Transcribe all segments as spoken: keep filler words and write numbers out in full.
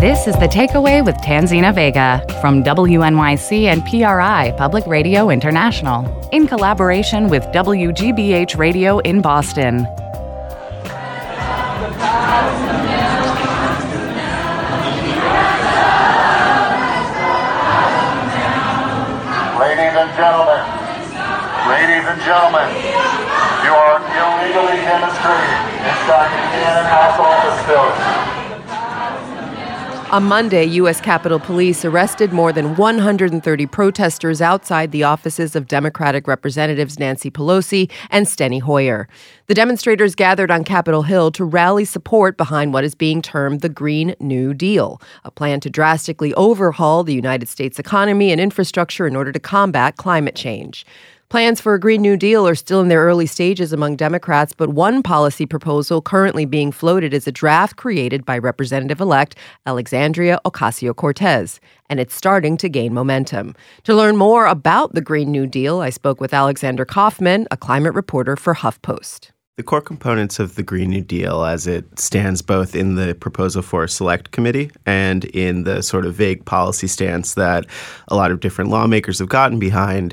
This is The Takeaway with Tanzina Vega from W N Y C and P R I Public Radio International in collaboration with W G B H Radio in Boston. Ladies and gentlemen, ladies and gentlemen, you are illegally demonstrating inside the Cannon House Office Building. On Monday, U S Capitol Police arrested more than one hundred thirty protesters outside the offices of Democratic Representatives Nancy Pelosi and Steny Hoyer. The demonstrators gathered on Capitol Hill to rally support behind what is being termed the Green New Deal, a plan to drastically overhaul the United States economy and infrastructure in order to combat climate change. Plans for a Green New Deal are still in their early stages among Democrats, but one policy proposal currently being floated is a draft created by Representative-elect Alexandria Ocasio-Cortez, and it's starting to gain momentum. To learn more about the Green New Deal, I spoke with Alexander Kaufman, a climate reporter for HuffPost. The core components of the Green New Deal, as it stands both in the proposal for a select committee and in the sort of vague policy stance that a lot of different lawmakers have gotten behind,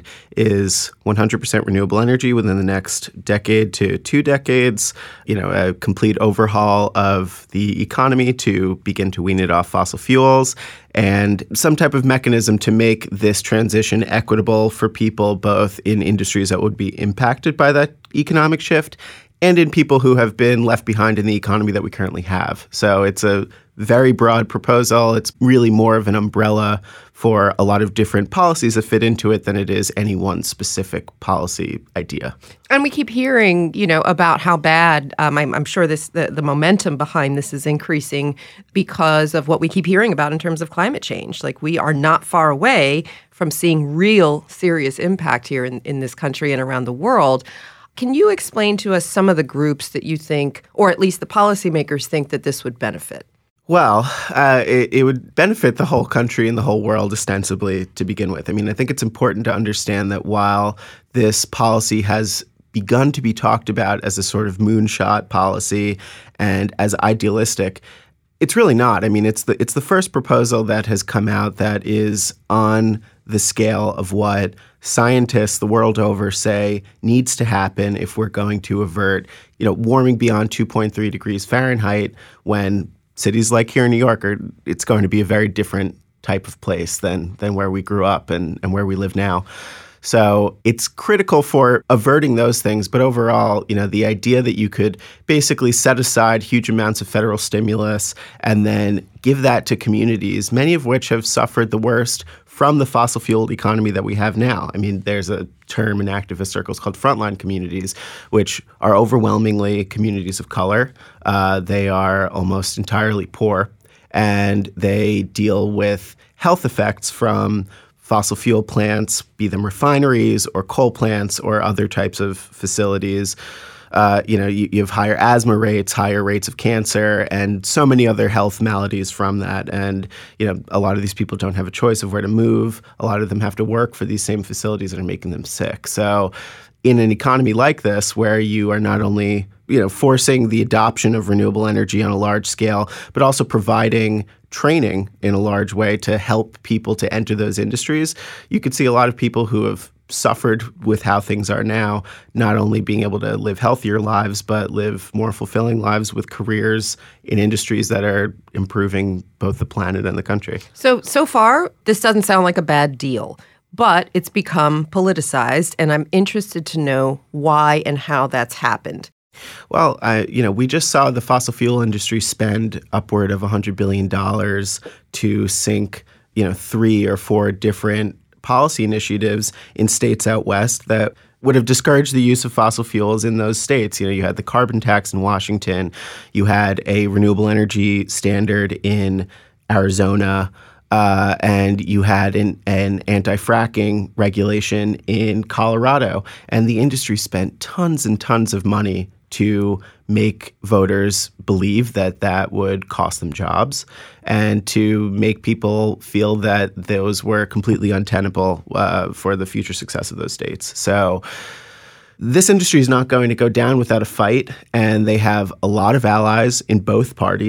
is one hundred percent renewable energy within the next decade to two decades, you know, a complete overhaul of the economy to begin to wean it off fossil fuels, and some type of mechanism to make this transition equitable for people both in industries that would be impacted by that economic shift and in people who have been left behind in the economy that we currently have. So it's a very broad proposal. It's really more of an umbrella for a lot of different policies that fit into it than it is any one specific policy idea. And we keep hearing, you know, about how bad, um, I'm, I'm sure this the, the momentum behind this is increasing because of what we keep hearing about in terms of climate change. Like, we are not far away from seeing real serious impact here in, in this country and around the world. Can you explain to us some of the groups that you think, or at least the policymakers think, that this would benefit? Well, uh, it, it would benefit the whole country and the whole world ostensibly to begin with. I mean, I think it's important to understand that while this policy has begun to be talked about as a sort of moonshot policy and as idealistic, it's really not. I mean, it's the it's the first proposal that has come out that is on the scale of what scientists the world over say needs to happen if we're going to avert, you know, warming beyond two point three degrees Fahrenheit, when cities like here in New York are, it's going to be a very different type of place than than where we grew up and, and where we live now. So it's critical for averting those things. But overall, you know, the idea that you could basically set aside huge amounts of federal stimulus and then give that to communities, many of which have suffered the worst from the fossil fueled economy that we have now. I mean, there's a term in activist circles called frontline communities, which are overwhelmingly communities of color. Uh, they are almost entirely poor, and they deal with health effects from fossil fuel plants, be them refineries or coal plants or other types of facilities. Uh, you know, you, you have higher asthma rates, higher rates of cancer, and so many other health maladies from that. And, you know, a lot of these people don't have a choice of where to move. A lot of them have to work for these same facilities that are making them sick. So in an economy like this, where you are not only, you know, forcing the adoption of renewable energy on a large scale, but also providing training in a large way to help people to enter those industries, you could see a lot of people who have suffered with how things are now, not only being able to live healthier lives, but live more fulfilling lives with careers in industries that are improving both the planet and the country. So, so far, this doesn't sound like a bad deal, but it's become politicized, and I'm interested to know why and how that's happened. Well, I, you know, we just saw the fossil fuel industry spend upward of one hundred billion dollars to sink, you know, three or four different policy initiatives in states out west that would have discouraged the use of fossil fuels in those states. You know, you had the carbon tax in Washington, you had a renewable energy standard in Arizona, uh, and you had an, an anti-fracking regulation in Colorado. And the industry spent tons and tons of money to make voters believe that that would cost them jobs and to make people feel that those were completely untenable uh, for the future success of those states. So this industry is not going to go down without a fight, and they have a lot of allies in both parties.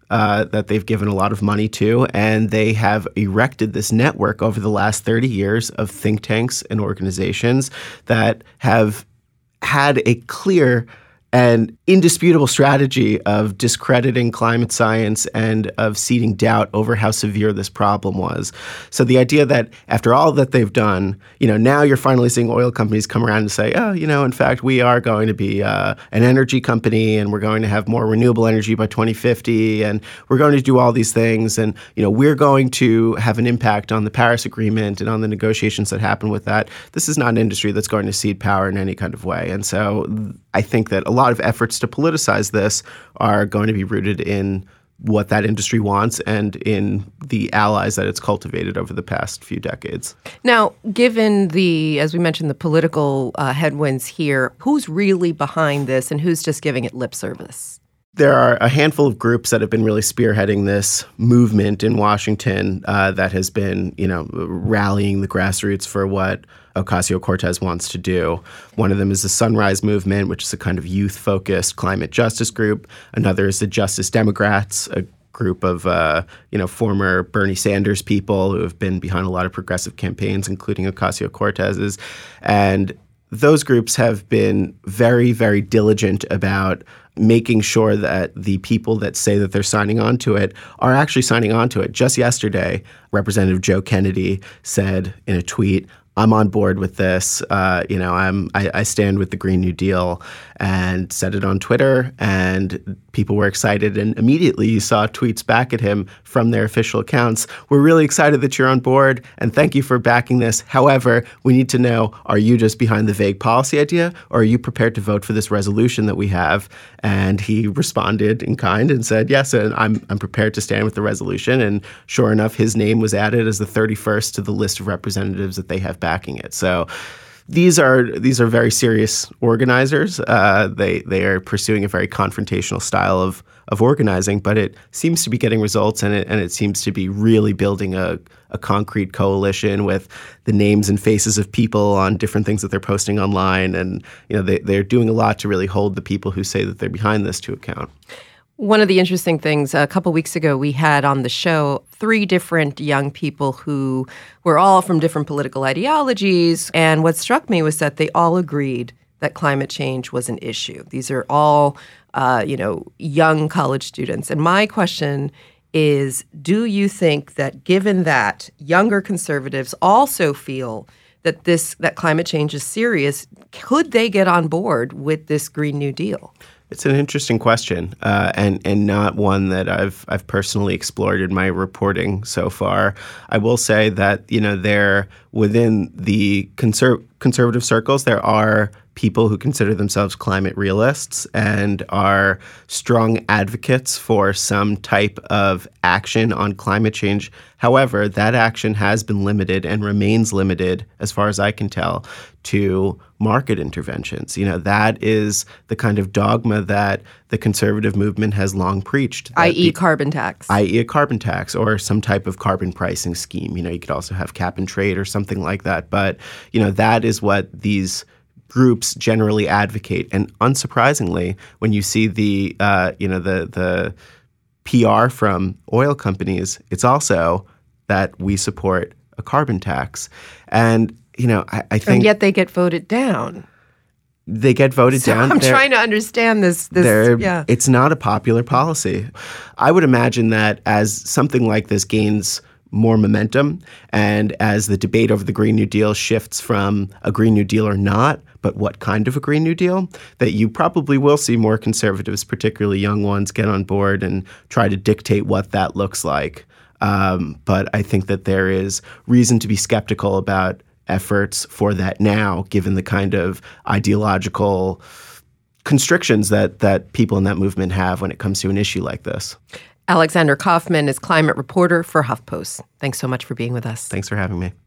uh, that they've given a lot of money to, and they have erected this network over the last thirty years of think tanks and organizations that have had a clear and indisputable strategy of discrediting climate science and of seeding doubt over how severe this problem was. So the idea that after all that they've done, you know, now you're finally seeing oil companies come around and say, oh, you know, in fact, we are going to be uh, an energy company and we're going to have more renewable energy by twenty fifty and we're going to do all these things and, you know, we're going to have an impact on the Paris Agreement and on the negotiations that happen with that. This is not an industry that's going to cede power in any kind of way. And so I think that a lot of efforts to politicize this are going to be rooted in what that industry wants and in the allies that it's cultivated over the past few decades. Now, given the, as we mentioned, the political uh, headwinds here, who's really behind this and who's just giving it lip service? There are a handful of groups that have been really spearheading this movement in Washington uh, that has been, you know, rallying the grassroots for what Ocasio-Cortez wants to do. One of them is the Sunrise Movement, which is a kind of youth-focused climate justice group. Another is the Justice Democrats, a group of, uh, you know, former Bernie Sanders people who have been behind a lot of progressive campaigns, including Ocasio-Cortez's. And those groups have been very, very diligent about making sure that the people that say that they're signing on to it are actually signing on to it. Just yesterday, Representative Joe Kennedy said in a tweet, I'm on board with this. Uh, you know, I'm I, I stand with the Green New Deal, and said it on Twitter, and people were excited. And immediately you saw tweets back at him from their official accounts. We're really excited that you're on board, and thank you for backing this. However, we need to know, are you just behind the vague policy idea, or are you prepared to vote for this resolution that we have? And he responded in kind and said, yes, and I'm I'm prepared to stand with the resolution. And sure enough, his name was added as the thirty-first to the list of representatives that they have backing it. So these are these are very serious organizers. Uh, they they are pursuing a very confrontational style of of organizing, but it seems to be getting results, and it and it seems to be really building a a concrete coalition with the names and faces of people on different things that they're posting online, and you know they they're doing a lot to really hold the people who say that they're behind this to account. One of the interesting things, a couple weeks ago, we had on the show three different young people who were all from different political ideologies. And what struck me was that they all agreed that climate change was an issue. These are all, uh, you know, young college students. And my question is, do you think that given that younger conservatives also feel that this that climate change is serious, could they get on board with this Green New Deal? It's an interesting question, uh, and and not one that I've I've personally explored in my reporting so far. I will say that you know there within the conser- conservative circles there are people who consider themselves climate realists and are strong advocates for some type of action on climate change. However, that action has been limited and remains limited, as far as I can tell, to market interventions. You know, that is the kind of dogma that the conservative movement has long preached. that is carbon tax. that is a carbon tax or some type of carbon pricing scheme. You know, you could also have cap and trade or something like that. But, you know, that is what these groups generally advocate. And unsurprisingly, when you see the, uh, you know, the the P R from oil companies, it's also that we support a carbon tax. And, you know, I, I think— And yet they get voted down. They get voted so down. I'm they're, trying to understand this. this yeah. It's not a popular policy. I would imagine that as something like this gains more momentum, and as the debate over the Green New Deal shifts from a Green New Deal or not, but what kind of a Green New Deal, that you probably will see more conservatives, particularly young ones, get on board and try to dictate what that looks like. Um, but I think that there is reason to be skeptical about efforts for that now, given the kind of ideological constrictions that that people in that movement have when it comes to an issue like this. Alexander Kaufman is climate reporter for HuffPost. Thanks so much for being with us. Thanks for having me.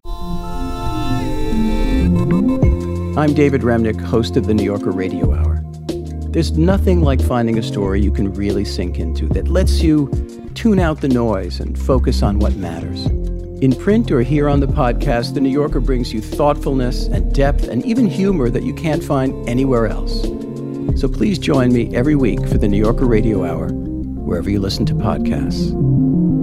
I'm David Remnick, host of the New Yorker Radio Hour. There's nothing like finding a story you can really sink into that lets you tune out the noise and focus on what matters. In print or here on the podcast, The New Yorker brings you thoughtfulness and depth and even humor that you can't find anywhere else. So please join me every week for The New Yorker Radio Hour, wherever you listen to podcasts.